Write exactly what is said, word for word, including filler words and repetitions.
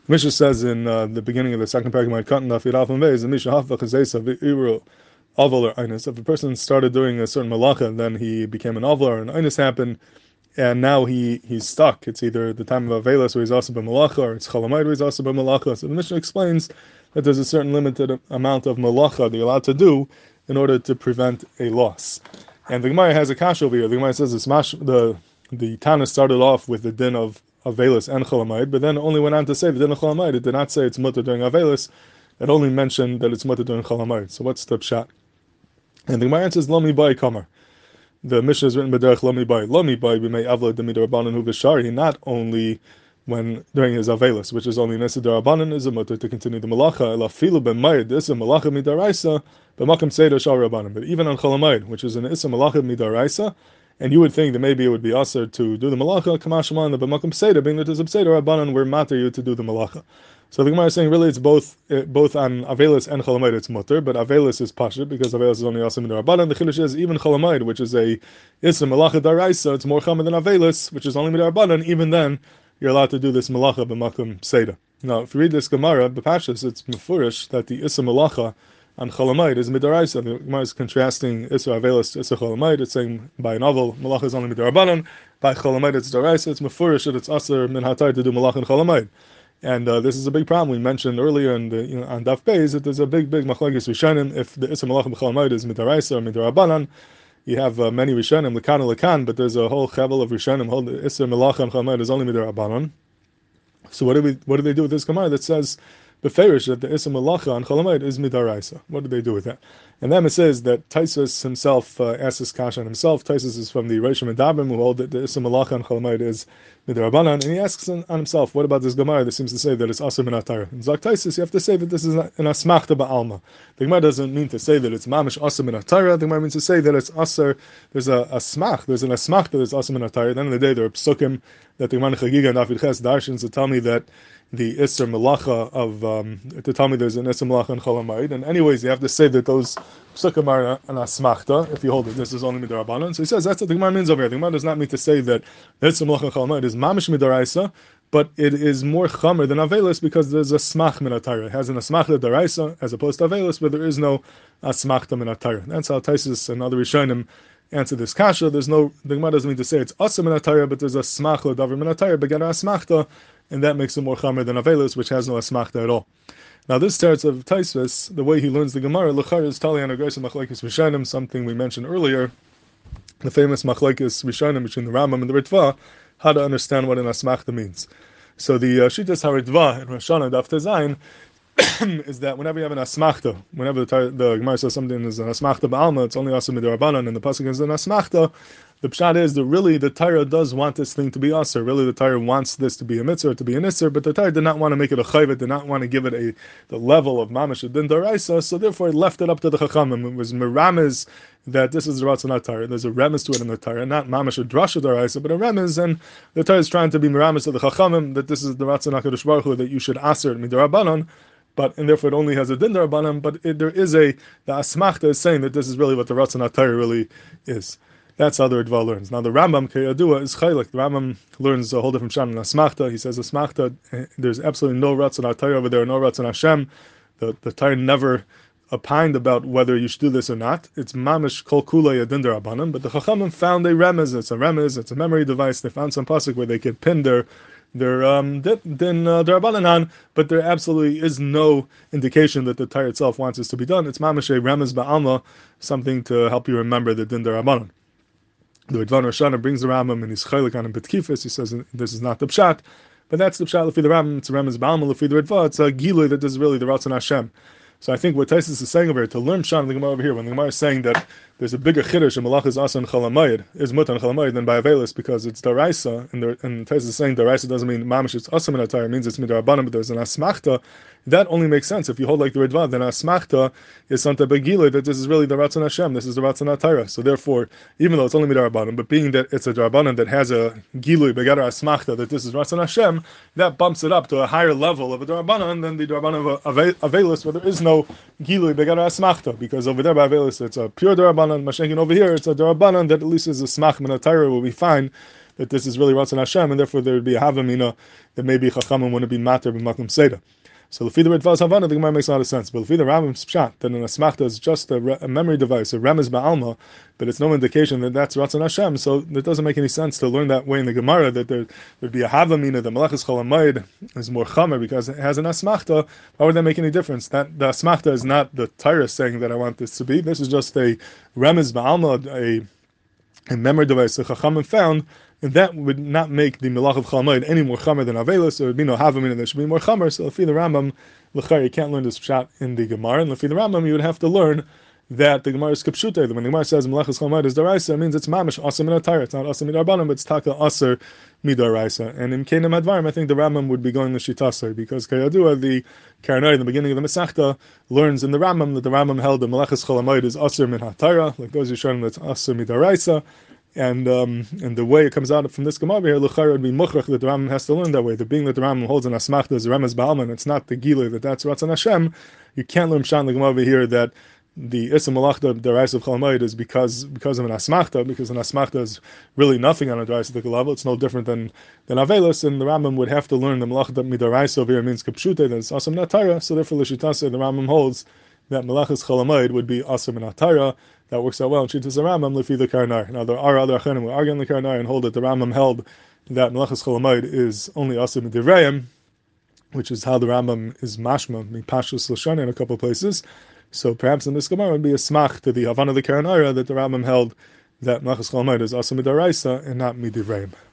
Mishnah says in uh, the beginning of the second paragraph, "Katan dafir alf and beis, the Mishnah hafach zeisa v'iru aval or einus." If a person started doing a certain malacha, and then he became an aval or an einus happened, and now he he's stuck. It's either the time of Avelis where he's also been malacha, or it's Chalamayid where he's also been malacha. So the Mishnah explains that there's a certain limited amount of malacha that you're allowed to do in order to prevent a loss. And the Gemara has a kasha over here. The Gemara says it's mash, the the Tana started off with the din of Avelis and Chalamayid, but then only went on to say the din of Chalamayid. It did not say it's mutter during Avelis. It only mentioned that it's mutter during Chalamayid. So what's the pshat? And the Gemara says Lomi Bai Kamar. The Mishnah is written b'derech Lomi Bai. Lomi Bai b'mei avla d'midar rabbanan hu b'shari. Not only when during his Avelis, which is only nesa d'rabbanan, is a mutter to continue the malacha. Ela filu b'mayid. This is a malacha midaraisa. B'makam seder shal rabbanan. But even on Chalamayid, which is an issa malacha midaraisa, and you would think that maybe it would be aser to do the malacha, kamashman, the b'makam seder, being that it's a seder rabbanan, we're matter you to do the malacha. So the Gemara is saying really it's both uh, both on Avelis and Chalamayid it's mutter, but Avelis is pashut because Avelis is only asim midarabanan. The chiddush is even Chalamayid, which is a issa malacha daraisa, it's more chamer than Avelis, which is only midarabanan. Even then, you're allowed to do this malacha b'makom seder. Now, if you read this Gemara, b'pashus, it's mefurish that the issa malacha on Chalamayid is midaraisa. The Gemara is contrasting issa Avelis to issa Chalamayid. It's saying by a novel malacha is only midarabanan, by Chalamayid it's daraisa. It's mefurish that it's aser min hatar to do malacha in Chalamayid. And uh, this is a big problem. We mentioned earlier in the, you know, on Daf Beis that there's a big, big machlokes rishonim. If the Issa Malach B'Chalamayid is midaraisa or midarabanan, you have uh, many rishonim, lekan or lekan, but there's a whole chevel of rishonim. Whole Issa Malach and Chalamayid is only midarabanan. So what do we, what do they do with this Gemara that says beferish that the Issa Malacha and Chalamayid is midaraisa? What do they do with that? And then it says that Taisus himself uh, asks this kasha on himself. Taisus is from the Reishim Medabrim who hold that the Issa Malacha and Chalamayid is midarabanan, and he asks on, on himself, what about this Gemara that seems to say that it's aser min atara? In Zak Taisus, you have to say that this is an asmachta ba'alma. The Gemara doesn't mean to say that it's mamish aser min atara. The Gemara means to say that it's aser. There's a, a smach. There's an asmachta that's aser min atara. At the end of the day, there are psukim that the Gemara Chagiga and David Ches darshins to tell me that the Isser Malacha of, um, to tell me there's an Isser Malacha and Chalamayid. And anyways, you have to say that those psukim are an asmachta, if you hold it, this is only midarabanan. So he says that's what the Gemara means over here. The Gemara does not mean to say that Isser Malacha and Chalamayid is mamish midaraisa, but it is more chamer than Avelis because there's a smach min atara. It has an asmachta daraisa as opposed to Avelis, where there is no asmachta min atara. That's how Taisus and other Rishonim answer this kasha. There's no, the Gemara doesn't mean to say it's aser min atara, but there's a smach l'davar min atara, but get a asmachta, and that makes it more chamer than Avelis, which has no asmachta at all. Now this starts of Taisvis, the way he learns the Gemara, l'char is tali anagresa machlekes rishonim, something we mentioned earlier, the famous machlekes rishonim between the Rambam and the Ritva, how to understand what an asmachta means. So the uh, Shitas HaRitva in Rosh Hashanah Daf Tezayin is that whenever you have an asmachta, whenever the, the Gemara says something is an asmachta ba'alma, it's only aser midarabanan, and the pasuk is an asmachta. The pshat is that really the Torah does want this thing to be aser. Really, the Torah wants this to be a mitzvah, to be an isser, but the Torah did not want to make it a chayvet, did not want to give it a the level of mamash din daraisa, so therefore it left it up to the chachamim. It was miramis that this is the ratzon Torah. There's a remes to it in the Torah, not mamash a drasha daraisa, but a remes, and the Torah is trying to be miramis to the chachamim that this is the ratzon HaKadosh Baruch Hu, that you should aser midarabanan. But and therefore it only has a din darabanan. But it, there is a the asmachta is saying that this is really what the ratzon Torah really is. That's how the Ritva learns. Now the Rambam Keyadua is chaylik. The Rambam learns a whole different shan in asmachta. He says asmachta. There's absolutely no ratzon Torah over there, no ratzon Hashem. The the Torah never opined about whether you should do this or not. It's mamish kol kula a din darabanan. But the Chachamim found a remez. It's a remez. It's a memory device. They found some pasuk where they could pin their There um then uh, darabanan, but there absolutely is no indication that the Torah itself wants this to be done. It's mamash a remez ba'alma, something to help you remember the din darabanan. The Ritvan Rosh Hashanah brings the Rambam and he's chaylik on Betkifis. He says this is not the pshat, but that's the pshat. Lefi the Rambam, it's a remez ba'alma. Lefi the Ritva, it's a gilui that this is really the ratzon Hashem. So I think what Taisus is saying over here, to learn Shan the Gemara over here, when the Gemara is saying that there's a bigger chiddush in Malach is Asa and Chalamayid, is Mutan Chalamayid than by Avelis, because it's Daraisa, and, there, and Taisus is saying Daraisa doesn't mean Mamish, it's Asa Minatayr, it means it's Midarabanim, but there's an Asmachta. That only makes sense. If you hold like the Ritva, then Asmachta is Santa Begila, that this is really the Ratzon Hashem, this is the Ratzon Atayra. So therefore, even though it's only Midarabanim, but being that it's a Darabanim that has a Gilui, Begara Asmachta, that this is Ratzon Hashem, that bumps it up to a higher level of a Darabanim than the Darabanim of Avelis, where there is no Gilui, Begara Asmachta, because over there by Avelis it's a pure Darabanan, Mashenkin over here it's a Darabanan that at least is a Smach Minatayra will be fine, that this is really Ratzon Hashem, and therefore there would be a Havamina that maybe Chachamim wouldn't be matter b'makom Seder. So Lefi the Ritva's Havana, the Gemara makes a lot of sense. But Lefi the Rambam's Pshat, that an Asmachta is just a, re- a memory device, a Remez Ba'alma, but it's no indication that that's Ratzon Hashem, so it doesn't make any sense to learn that way in the Gemara, that there would be a Havamina, the Melechus Chol HaMoed is more Chamer because it has an Asmachta. Why would that make any difference? That the Asmachta is not the Torah saying that I want this to be. This is just a Remez Ba'alma, a, a memory device that Chachamim found, and that would not make the Melach of Chol HaMoed any more Chamer than Avelis. There would be no Havamina, there should be more Chamer. So Lefi the Rambam, L'chayr, you can't learn this Pshat in the Gemara, and Lefi the Rambam, you would have to learn that the Gemara is Kipshute. When the Gemara says Melechus Chol HaMoed is Daraisa, it means it's Mamish, Aser Min HaTorah. It's not Aser Min HaRabbanim, but it's Taka Aser Midaraisa. And in Kenem Advarim, I think the Rambam would be going to Shitasar, because Kayadua, the Karanai, in the beginning of the Masechta, learns in the Rambam that the Rambam held the Melechus Chol HaMoed is Aser Min HaTorah, like those who show him that's Aser Midaraisa. And um, and the way it comes out from this Gemara here, L'chayr would be Muchrach, that the Rambam has to learn that way. The being that the Rambam holds an Asmachta as a Remez Ba'alman, it's not the Gila that that's Ratzon Hashem. You can't learn Pshat in the Gemara here that the Isam Malachta Daraisa of Chol HaMoed is because because of an Asmachta, because an Asmachta is really nothing on a Daraisa level. It's no different than than Avelis, and the Rambam would have to learn the Malachta Midaraisa over here means Kapshute, that it's Asam Natara. So therefore, L'shitase, the Rambam holds that Melechus Chol HaMoed would be Asam Natara. That works out well in Shitas Rambam Lefi the Karnar. Now there are other Achanim who argue on the Karnar and hold that the Rambam held that Melechus Chol HaMoed is only Asam Midivrayim, which is how the Rambam is mashma mipashus l'shana in a couple of places. So perhaps in this Gemara would be a smach to the Havana of the Karnar that the Rambam held that Melechus Chol HaMoed is Asam Midaraisa and not Midivrayim.